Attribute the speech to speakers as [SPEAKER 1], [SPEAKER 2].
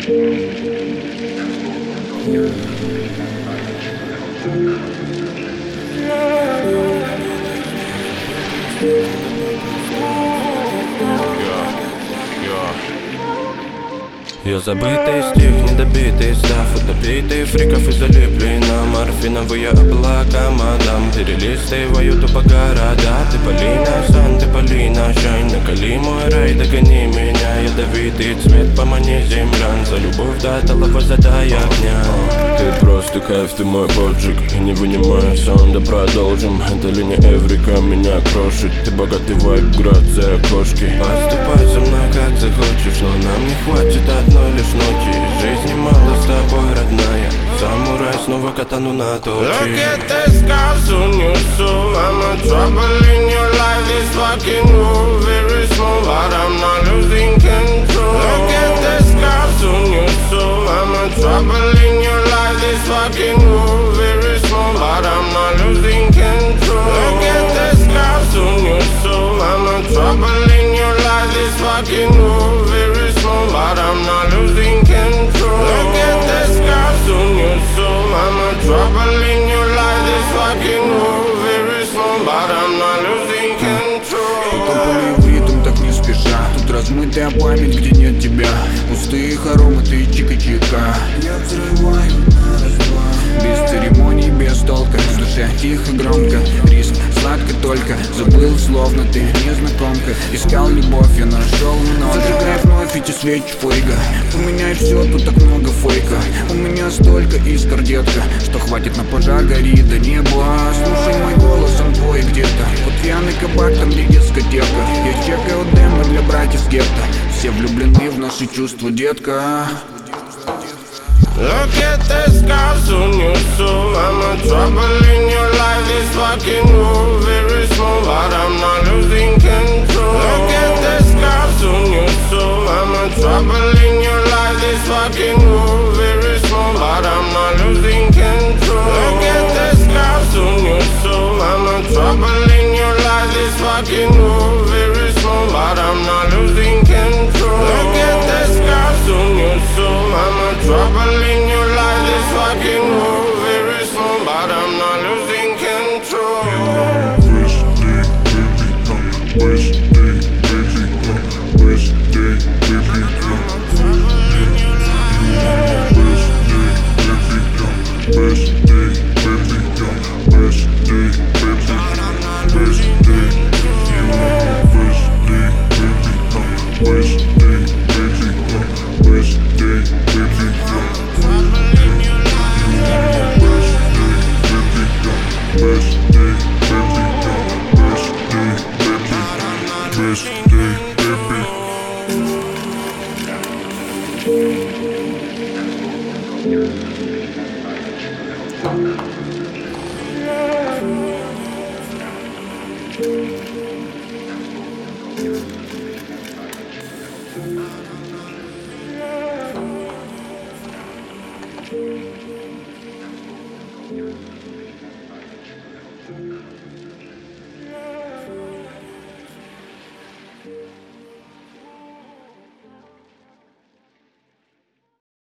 [SPEAKER 1] Я забытый стих, недобитый став, утопитый фриков и залипли на морфиновые облака, мадам. Перелистываю тупо города. Ты Полина, Сан, ты Полина, Шайн. Накали мой рай, догони меня. Ядовитый цвет, помани землян. За любовь до талого задай огня. Ты просто кайф, ты мой поджиг. И не вынимай сон, да продолжим. Это ли не Эврика меня крошит? Ты богатый вайб, грация окошки. Поступай со мной как захочешь, но нам не хватит одной лишь ночи. Жизни мало с тобой, родная. Самурай, снова катану на точи.
[SPEAKER 2] Look at the scars on your soul. I'm a trouble in your life. This fucking move very small, but I'm not losing control. Look at the scars on your soul. I'm a trouble in your life. This fucking move very small, but I'm not losing control. Look at the scars on your soul. I'm a trouble in your life. This fucking move very small, but I'm not losing control. Look at the scars on your soul. I'm a trouble in your life. This fucking move very small, but I'm not losing control.
[SPEAKER 3] Тут полевые ритм так не спеша. Тут размытая память, где нет тебя. Пустые хоромы, ты чика-чика. Я взрываю на раз-два. Без церемоний, без толка. В душе тихо, громко. Риск сладко только. Забыл, словно ты незнакомка. Искал любовь, я нашел много. Зажигай вновь эти свечи фейга. Поменяй все, тут так много фейка. У меня столько искр, детка, что хватит на пожар, гори до неба. Слушай мой голос, он твой где-то. Вот пьяный кабак, там где дискотека. Я чекаю демы для братьев гетто. Все влюблены в наши чувства, детка.
[SPEAKER 2] Look at the scars on your soul. I'm a trouble in your life. This fucking move very small, but I'm not losing control. Look at the scars on your soul. I'm a trouble in your life. This fucking move very small, but I'm not losing control. Look at the scars on your soul. I'm a trouble in your life. This fucking move very small, but I'm not losing control. Look at the scars on your soul. I'm a trouble in your life. This fucking move very small, but I'm not losing control.
[SPEAKER 1] Yeah.